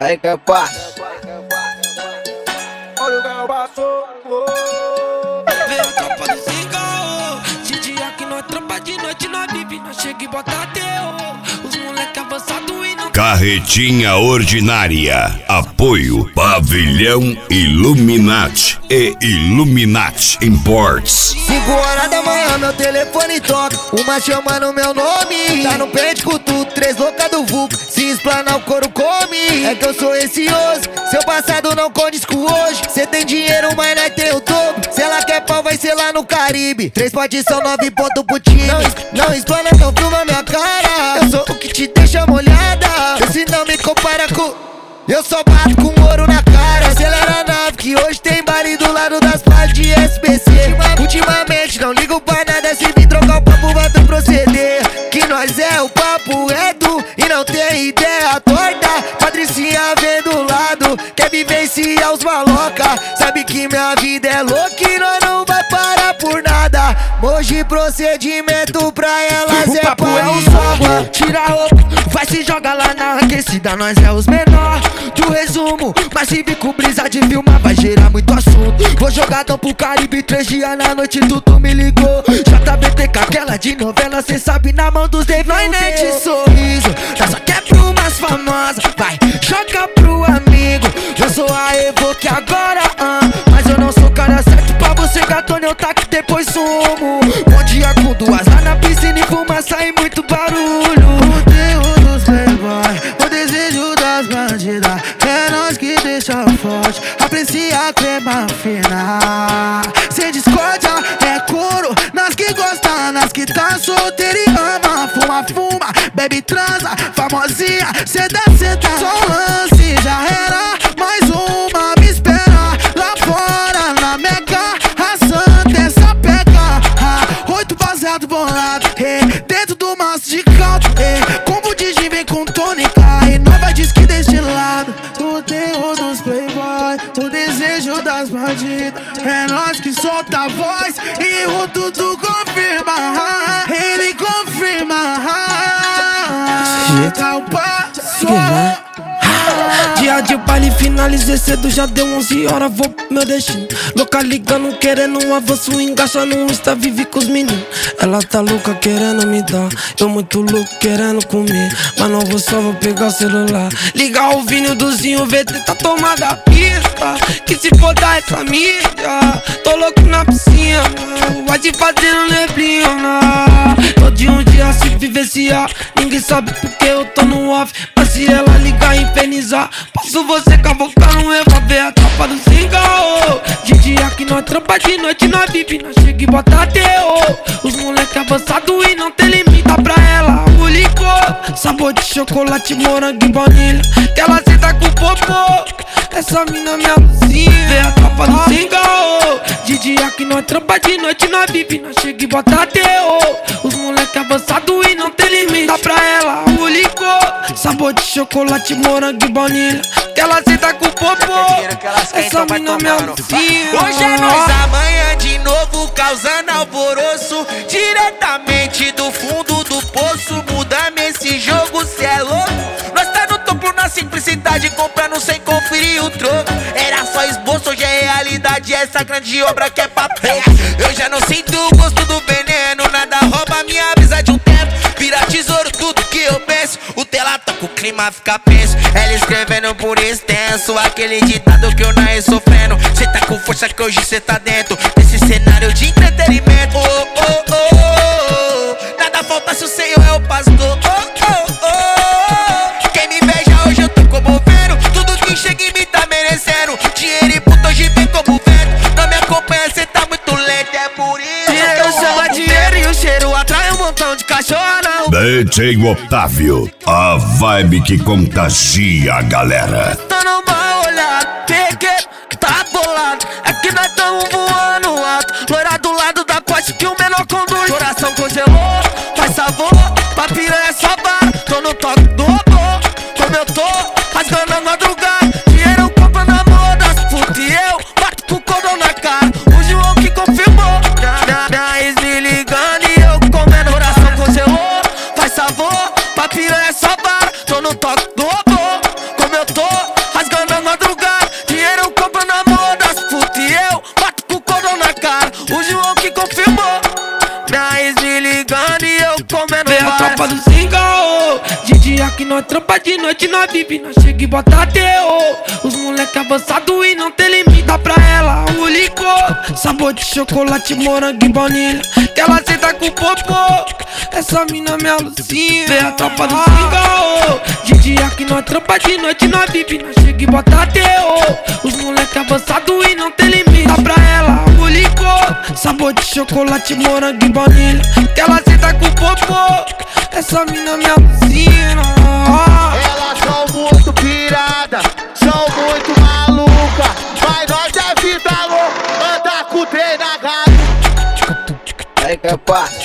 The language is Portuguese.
Aí que passa. Olha o que passou. Vem a tropa do cigarro. De dia que nós trampa, de noite nós vive. Nós chega e bota terror. Os moleque avançado e não. Carretinha Ordinária. Apoio Pavilhão Illuminati e Illuminati Imports. 5 horas da manhã meu telefone toca, uma chamando meu nome. Tá no pente com tudo, 3 loucas do vulco, se explanar o couro come. É que eu sou receoso, seu passado não condiz com hoje. Cê tem dinheiro, mas nós tem o dobro. Se ela quer pau, vai ser lá no Caribe. 3 potes são 9 pontos pro time. Não explana, não filma minha cara. Eu sou o que te deixa molhada. Se não me compara com... Eu só bato com ouro na cara. Acelera a nave que hoje tem baile do lado das partes de SBC. Ultimamente não ligo pra nada, se vir trocar o papo vai ter proceder. Que nós é o papo reto e não tem ideia torta. Patricinha vem do lado, quer vivenciar os maloca. Sabe que minha vida é louca e nós não vai parar por nada. Hoje procedimento pra elas O é papo é o paria. soba, tira a roupa, vai se jogar lá na aquecida. Nós é os menor do resumo, mas se vir com brisa de filmar vai gerar muito assunto. Vou jogadão pro Caribe, 3 dias na noite tu me ligou. JBTK, aquela de novela, cê sabe na mão dos devil. Nós nem de sorriso, nós só quer pro mais famosa. Vai, joga pro amigo, eu sou a Evoque agora, mas eu não sou cara certo pra você, gatone, eu taco depois sumo. Bom dia com 2 lá na piscina e fumaça e muito barulho. O terror dos playboy, o desejo das bandidas, é nós que deixa forte, aprecia a crema fina. Sem discórdia, é couro, nós que gosta, nós que tá solteira e ama. Fuma, bebe, transa, famosinha, cê só lance, já era. Mais uma, me espera lá fora na Mega, a santa essa pega. 8 baseado bolado, dentro do maço de caldo, combo de gin vem com tônica, e nova diz que deste lado. O terror dos playboy, o desejo das bandidas, é nós que solta a voz e o tudo confirma. Ele confirma. Tá o passo. Dia de baile finalizei cedo, já deu 11 horas, vou pro meu destino. Louca ligando, querendo um avanço, engaxa no Insta, vive com os meninos. Ela tá louca querendo me dar, eu muito louco querendo comer. Mas não vou só, vou pegar o celular, ligar o vinil do Zinho, VT tá tomada a pista. Que se foda essa mídia, tô louco na piscina, vai te fazendo neblina. Todo um dia se vivenciar, ninguém sabe porque eu tô no off. Mas se ela ligar e infernizar, posso você cavocar no ver a tropa do cigarro. De dia que nós trampa, de noite nós vive, nós chega e bota terror. Os moleque avançado e não tem limite pra ela. O licor, sabor de chocolate, morango e baunilha, que ela senta com popô. Essa mina me alucina, vê a tropa do cigarro. De dia que nós trampa, de noite nós vive, nós chega e bota terror. Os moleque avançado e não tem limite, dá pra ela o licor, sabor de chocolate, morango e baunilha, que ela senta com popô. Essa mina me alucina. Hoje é nós, amanhã de novo causando alvoroço, diretamente do fundo do poço. Muda-me esse jogo, cê é louco. Nós tá no topo na simplicidade, comprando sem conferir o troco. Era só esboço, hoje é realidade, essa grande obra que é papel. Eu já não sinto o gosto do veneno, nada rouba minha brisa de um tempo. Vira tesouro tudo que eu penso, o tela toca, o clima fica tenso. Ela escrevendo por extenso, aquele ditado que eu nasci sofrendo. Cê tá com força que hoje cê tá dentro desse cenário de entretenimento. Oh, oh, oh, oh. Nada falta se o Senhor é o pastor. Oh, oh, oh. Quem me beija hoje eu tô comovendo, tudo que chega em mim tá merecendo. Dinheiro e puto hoje vem como vento, não me acompanha, cê tá muito lento. É por isso dinheiro chama dinheiro e o cheiro atrai um montão de cachorro. DJ Otávio, a vibe que contagia a galera. Tô numa olhada, peguei, tá bolado. É que nós tamo voando alto. Loira do lado da poste que o menor conduz. Coração congelou, faz sabor, pra piranha só vara. Tô no toque do robô, como eu tô, rasgando a madrugada. Dinheiro compra na moda, puta e eu bato com o cordão na cara. O João que confirmou, minha ex me ligando e eu comendo. Coração congelou, faz sabor, pra piranha só vara. Tô no toque do robô, como eu tô, confirmou. Minha ex me ligando e eu comendo Vem a tropa do Zingaô. De dia que nós trampa, de noite nós vive. Nós chega e bota teu. Os moleque avançado e não tem limite. Dá pra ela o licor, sabor de chocolate, morango e baunilha, que ela senta com popô. Essa mina me alucina. Vem a tropa do Zingaô. De dia que nós trampa, de noite nós vive. Nós chega e bota teu. Os moleque avançado e não tem limite. Dá pra ela o licor, sabor de chocolate, morango e baunilha, que ela senta com popô. Essa mina me alucina. Elas são muito piradas, são muito malucas, mas nós é vida louca, anda com o trem na gata. Aí que é parte.